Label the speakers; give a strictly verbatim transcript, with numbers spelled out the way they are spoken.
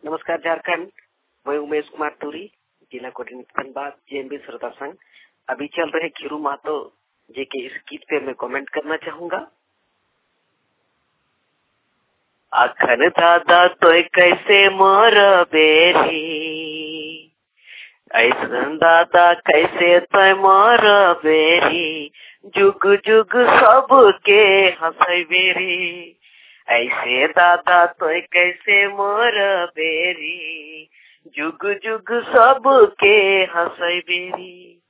Speaker 1: नमस्कार झारखंड, मैं उमेश कुमार तुरी, जिला कोटिन धनबाद, जेएनबी श्रोता संघ। अभी चल रहे खीरू महतो जी के इस गीत पे मैं कमेंट करना चाहूंगा। अखन दादा तो कैसे मोर बेरी, ऐसन दादा कैसे तो मोर बेरी, जुग जुग सबके हंसै बेरी। ऐसे दादा तो कैसे मोर बेरी, जुग जुग सबके हंसै बेरी।